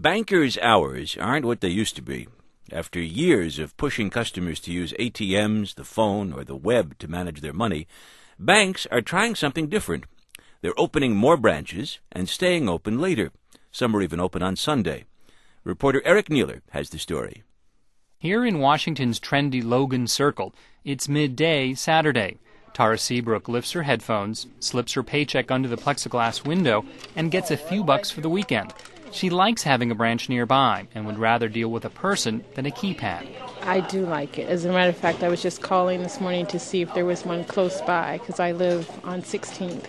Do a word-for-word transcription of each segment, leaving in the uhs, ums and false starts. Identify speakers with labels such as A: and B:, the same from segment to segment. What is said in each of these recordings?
A: Bankers' hours aren't what they used to be. After years of pushing customers to use A T Ms, the phone, or the web to manage their money, banks are trying something different. They're opening more branches and staying open later. Some are even open on Sunday. Reporter Eric Nealer has the story.
B: Here in Washington's trendy Logan Circle, it's midday Saturday. Tara Seabrook lifts her headphones, slips her paycheck under the plexiglass window, and gets a few bucks for the weekend. She likes having a branch nearby and would rather deal with a person than a keypad.
C: I do like it. As a matter of fact, I was just calling this morning to see if there was one close by because I live on sixteenth,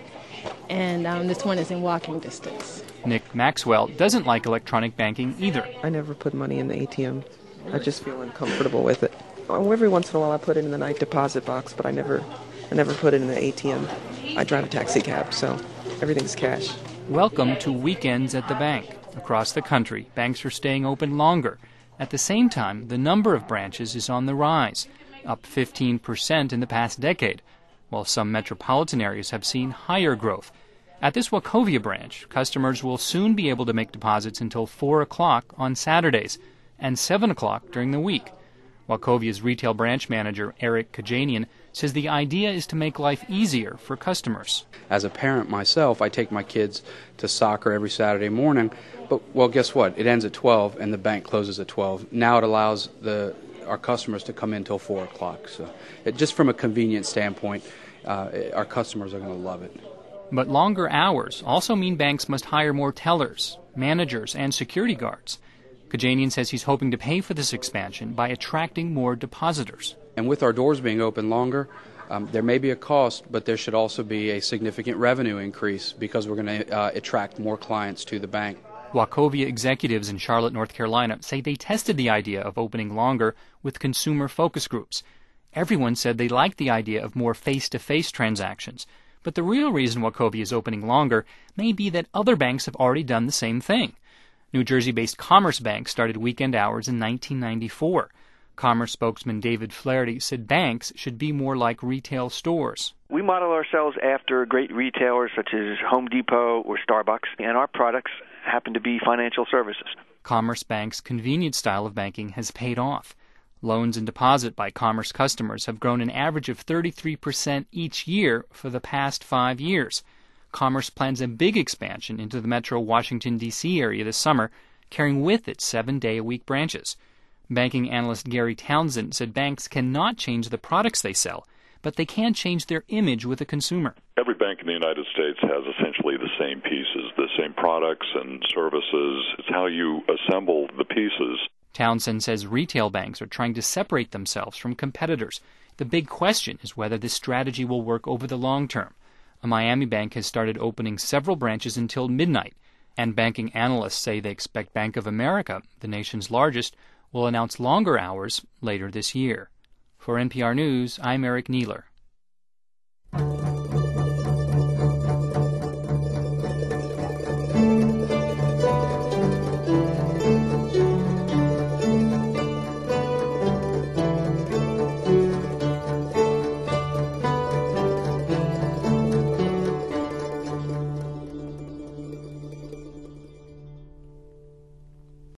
C: and um, this one is in walking distance.
B: Nick Maxwell doesn't like electronic banking either.
D: I never put money in the A T M. I just feel uncomfortable with it. Oh, every once in a while I put it in the night deposit box, but I never, I never put it in the A T M. I drive a taxi cab, so everything's cash.
B: Welcome to Weekends at the Bank. Across the country, banks are staying open longer. At the same time, the number of branches is on the rise, up fifteen percent in the past decade, while some metropolitan areas have seen higher growth. At this Wachovia branch, customers will soon be able to make deposits until four o'clock on Saturdays and seven o'clock during the week. Wachovia's retail branch manager, Eric Kajanian, says the idea is to make life easier for customers.
E: As a parent myself, I take my kids to soccer every Saturday morning, but, well, guess what? It ends at twelve and the bank closes at twelve. Now it allows the our customers to come in till four o'clock. So it, just from a convenience standpoint, uh, our customers are going to love it.
B: But longer hours also mean banks must hire more tellers, managers, and security guards. Kajanian says he's hoping to pay for this expansion by attracting more depositors.
E: And with our doors being open longer, um, there may be a cost, but there should also be a significant revenue increase because we're going to uh, attract more clients to the bank.
B: Wachovia executives in Charlotte, North Carolina, say they tested the idea of opening longer with consumer focus groups. Everyone said they liked the idea of more face-to-face transactions. But the real reason Wachovia is opening longer may be that other banks have already done the same thing. New Jersey-based Commerce Bank started weekend hours in nineteen ninety-four. Commerce spokesman David Flaherty said banks should be more like retail stores.
F: We model ourselves after great retailers such as Home Depot or Starbucks, and our products happen to be financial services.
B: Commerce Bank's convenient style of banking has paid off. Loans and deposit by Commerce customers have grown an average of thirty-three percent each year for the past five years. Commerce plans a big expansion into the metro Washington, D C area this summer, carrying with it seven-day-a-week branches. Banking analyst Gary Townsend said banks cannot change the products they sell, but they can change their image with the consumer.
G: Every bank in the United States has essentially the same pieces, the same products and services. It's how you assemble the pieces.
B: Townsend says retail banks are trying to separate themselves from competitors. The big question is whether this strategy will work over the long term. A Miami bank has started opening several branches until midnight, and banking analysts say they expect Bank of America, the nation's largest, will announce longer hours later this year. For N P R News, I'm Eric Nealer.